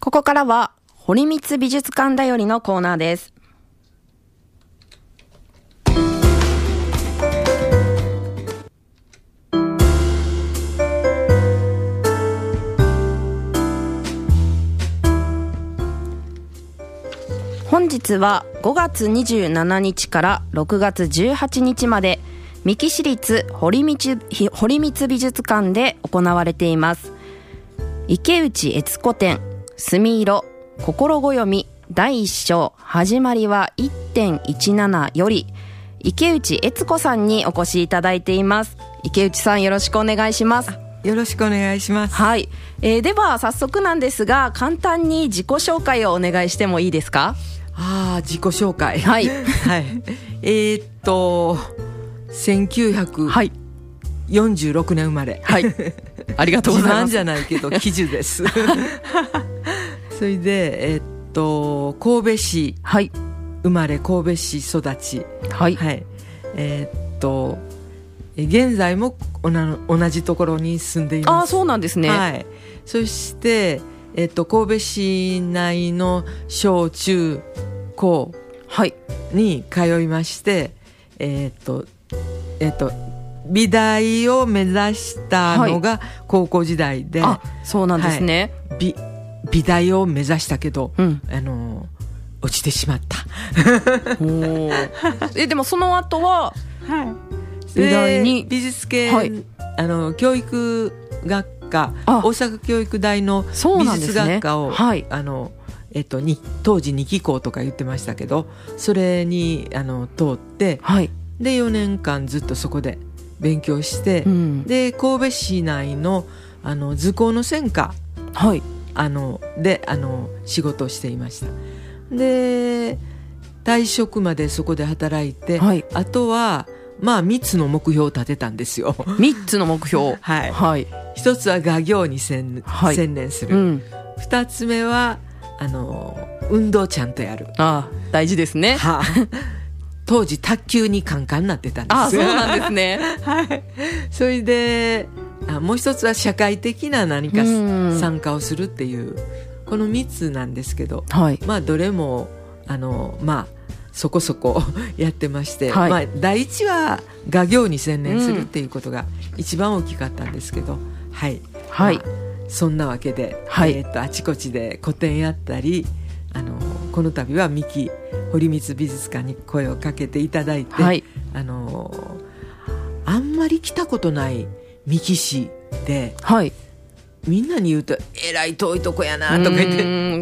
ここからは堀光美術館だよりのコーナーです。本日は5月27日から6月18日まで三木市立堀光美術館で行われています池内悦子展墨色心暦第1章始まりは 1.17 より池内悦子さんにお越しいただいています。池内さん、よろしくお願いします。 よろしくお願いします。 はい、では早速なんですが簡単に自己紹介をお願いしてもいいですか？ 自己紹介、 はいはい、1946年生まれ、 はい、ありがとうございます。 自慢じゃないけど喜寿ですそれで、神戸市生まれ、神戸市育ち、 はいはい、現在も同じところに住んでいます。 そうなんですね、 はい、そして、神戸市内の小中高に通いまして、美大を目指したのが高校時代で、 そうなんですね、 はい、美大を目指したけど、落ちてしまったでもその後は、 美大に美術系、教育学科、大阪教育大の美術学科を、当時2期校とか言ってましたけど、それに通って、で4年間ずっとそこで勉強して、で神戸市内の図工の専科、で仕事をしていました。で退職までそこで働いて、あとは3つの目標を立てたんですよ。 3つの目標、 一つは画業に専念する、2つ目は運動をちゃんとやる。 大事ですね。 当時卓球にカンカンになってたんですそうなんですねそれでもう一つは社会的な何か参加をするっていう、この3つなんですけど、どれもそこそこやってまして、第一は画業に専念するっていうことが一番大きかったんですけど、そんなわけで、あちこちで個展やったり、この度は三木堀光美術館に声をかけていただいて、あんまり来たことない三木市で、みんなに言うとえらい遠いとこやなとか言って、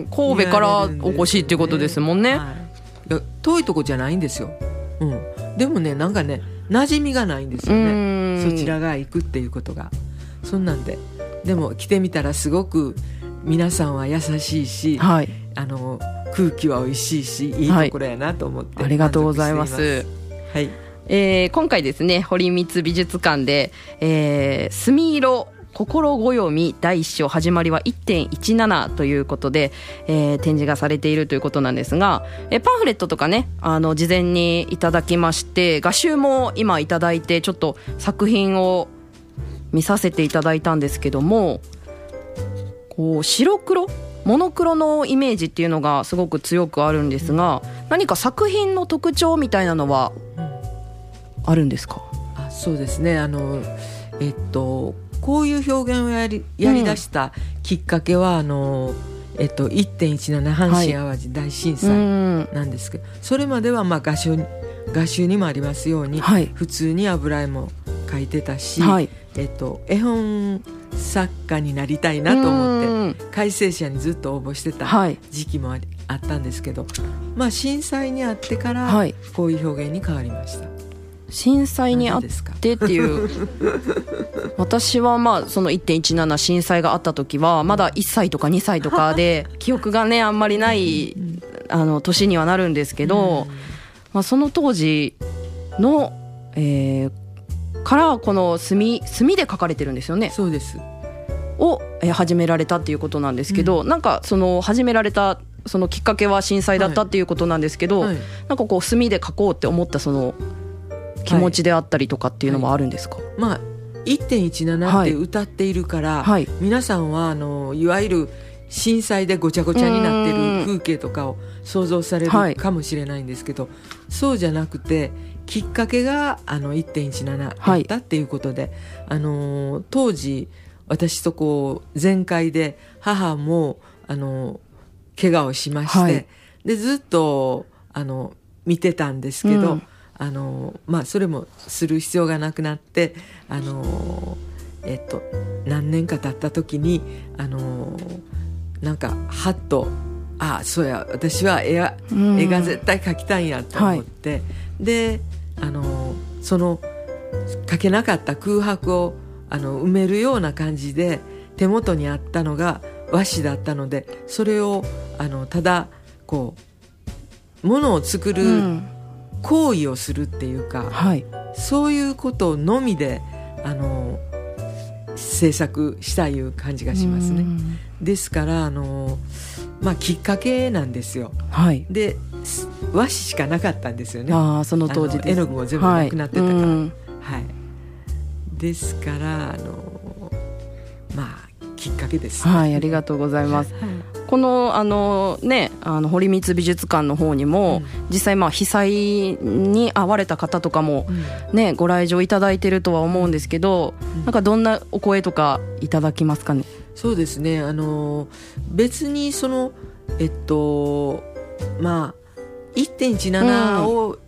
神戸からお越しっていうことですもんね。 遠いとこじゃないんですよ、でもね、なんかね馴染みがないんですよね、そちらが行くっていうことが。そんなんで、でも来てみたらすごく皆さんは優しいし、空気はおいしいし、いいところやなと思って、 ありがとうございます。今回ですね、堀光美術館で、墨色心暦第1章始まりは 1.17 ということで、展示がされているということなんですが、パンフレットとかね、事前にいただきまして、画集も今いただいて、ちょっと作品を見させていただいたんですけども、こう白黒モノクロのイメージっていうのがすごく強くあるんですが、何か作品の特徴みたいなのはあるんですか？ そうですね、こういう表現をやり出したきっかけは、1.17 阪神・淡路大震災なんですけど、それまでは画集にもありますように、普通に油絵も描いてたし、絵本作家になりたいなと思って改正社にずっと応募してた時期もあったんですけど、震災にあってからこういう表現に変わりました。 震災にあってっていう私はその 1.17 震災があった時はまだ1歳とか2歳とかで記憶がねあんまりない年にはなるんですけど、その当時の、からこの墨で描かれてるんですよね。 そうです。 を始められたっていうことなんですけど、なんかその始められたそのきっかけは震災だったっていうことなんですけど、なんかこう墨で描こうって思ったその気持ちであったりとかっていうのもあるんですか？ 1.17 って歌っているから、皆さんはいわゆる震災でごちゃごちゃになってる風景とかを想像されるかもしれないんですけど、そうじゃなくてきっかけが1.17 だったっていうことで、当時私とこう全開で母も怪我をしまして、でずっと見てたんですけど、それもする必要がなくなって何年か経った時になんかはっとそうや私は絵が絶対描きたいんやと思って、でその描けなかった空白を埋めるような感じで手元にあったのが和紙だったので、それをただこう物を作る行為をするっていうか、そういうことのみで制作したいう感じがしますね。ですからきっかけなんですよ。で和紙しかなかったんですよね。 その当時です。 絵の具も全部なくなってたから、ですからきっかけです、 ありがとうございます。この堀光美術館の方にも、実際被災に遭われた方とかもご来場いただいてるとは思うんですけど、なんかどんなお声とかいただきますかね。 そうですね、別にその1.17 を、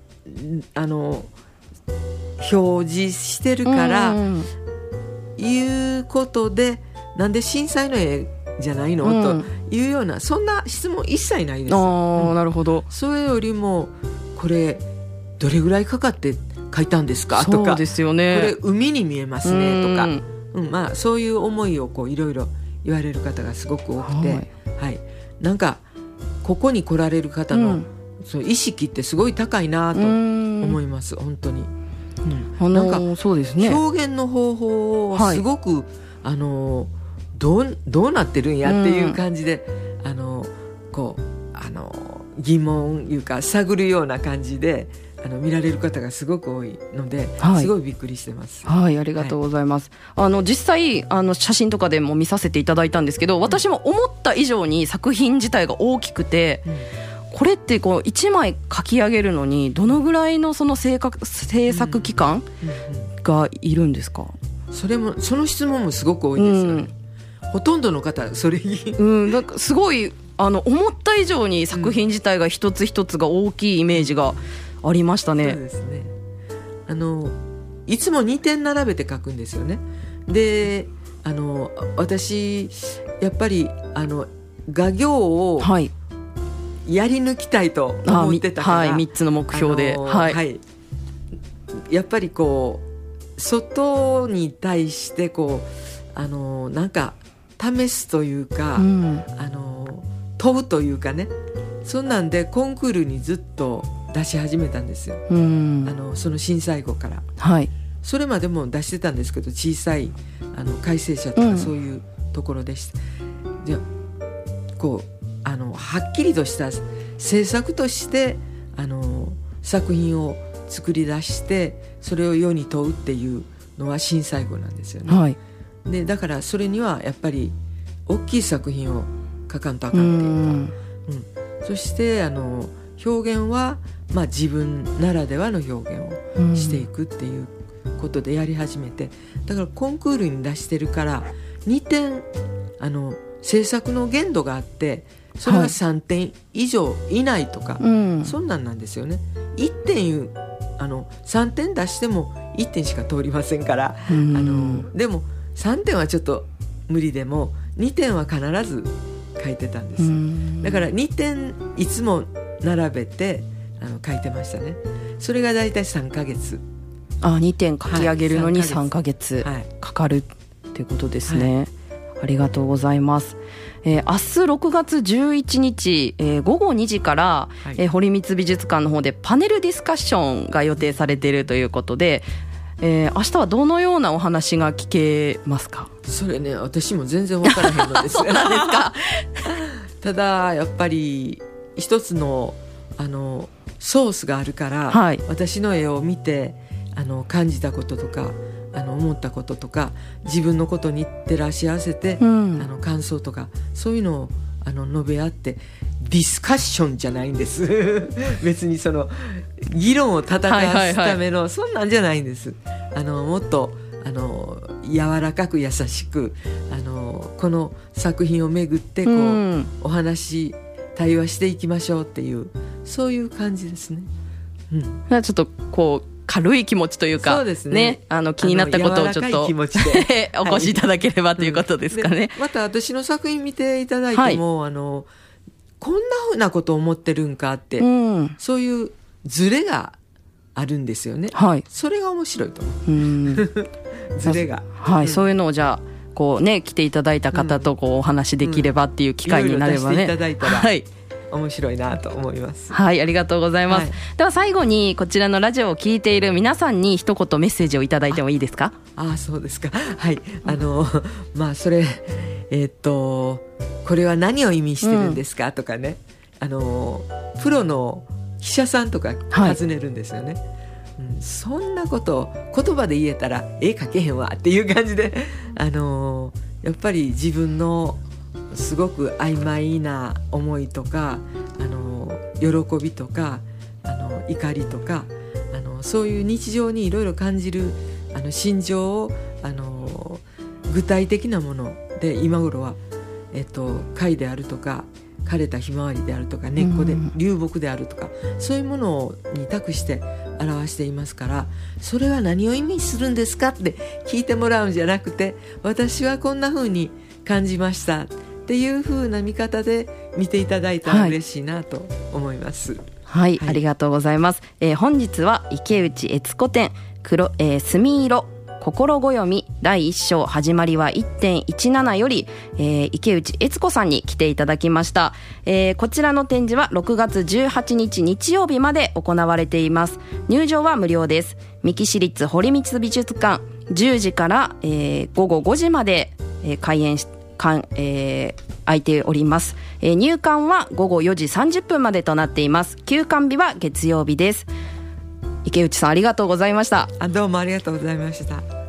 表示してるから、いうことでなんで震災の絵じゃないの、というようなそんな質問一切ないです。 なるほど。 それよりもこれどれぐらいかかって描いたんですかとか、 そうですよね、 これ海に見えますねとか、そういう思いをこういろいろ言われる方がすごく多くて、なんかここに来られる方の、その意識ってすごい高いなと思います。本当に、なんかそうですね、 表現の方法はすごく、どうなってるんやっていう感じで、こう疑問いうか探るような感じで見られる方がすごく多いので、すごいびっくりしてます。 ありがとうございます。実際写真とかでも見させていただいたんですけど、私も思った以上に作品自体が大きくて、これってこう1枚描き上げるのにどのぐらいのその制作期間がいるんですか。 その質問もすごく多いですよね。ほとんどの方それなんかすごい思った以上に作品自体が一つ一つが大きいイメージがありましたね。 そうですね。いつも2点並べて描くんですよね。で私やっぱり画業をやり抜きたいと思ってたから、 3つの目標で、 やっぱりこう外に対してこうなんか試すというか、問うというかね、そんなんでコンクールにずっと出し始めたんですよ。その震災後から、それまでも出してたんですけど、小さい改正者とかそういうところでした。じゃこうはっきりとした制作として作品を作り出してそれを世に問うっていうのは震災後なんですよね。でだからそれにはやっぱり大きい作品を描かんとあかんっていうか、そして表現は、自分ならではの表現をしていくっていうことでやり始めて、だからコンクールに出してるから2点制作の限度があって、それは3点以上以内とか、そんなんですよね。1点3点出しても1点しか通りませんから、でも3点はちょっと無理でも2点は必ず書いてたんです。だから2点いつも並べて書いてましたね。それがだいたい3ヶ月。 2点書き上げるのに3ヶ月かかるっていうことですね。ありがとうございます。明日6月11日、午後2時から、堀光美術館の方でパネルディスカッションが予定されているということで、明日はどのようなお話が聞けますか。 それね、私も全然分からへんのですただやっぱり一つのソースがあるから、私の絵を見て感じたこととか思ったこととか自分のことに照らし合わせて、感想とかそういうのを述べ合ってディスカッションじゃないんです別にその議論を戦わすための、そんなんじゃないんです。もっと柔らかく優しくこの作品をめぐってこう、お話対話していきましょうっていうそういう感じですね。 ちょっとこう軽い気持ちというか、 そうですね、 気になったことをちょっと気持ちでお越しいただければということですかね。 また私の作品見ていただいても、こんなふうなことを思ってるんかって、そういうズレがあるんですよね。それが面白いと思う。ズレが、 そういうのをじゃあこうね来ていただいた方とこうお話できればっていう機会になればね、 いろいろ出していただいたら、面白いなと思います。 ありがとうございます。では最後にこちらのラジオを聞いている皆さんに一言メッセージをいただいてもいいですか？ そうですか。それこれは何を意味してるんですか、とかね、プロの記者さんとか尋ねるんですよね。そんなこと言葉で言えたら絵描けへんわっていう感じで、やっぱり自分のすごく曖昧な思いとか喜びとか怒りとかそういう日常にいろいろ感じる心情を具体的なもので今頃は、貝であるとか枯れたひまわりであるとか根っこで流木であるとかそういうものに託して表していますから、それは何を意味するんですかって聞いてもらうんじゃなくて、私はこんな風に感じましたっていう風な見方で見ていただいたら嬉しいなと思います。 ありがとうございます。本日は池内悦子展墨色心暦第1章始まりは 1.17 より、池内悦子さんに来ていただきました。こちらの展示は6月18日日曜日まで行われています。入場は無料です。三木市立堀光美術館10時から、午後5時まで、開演空いております。入館は午後4時30分までとなっています。休館日は月曜日です。池内さんありがとうございました。 どうもありがとうございました。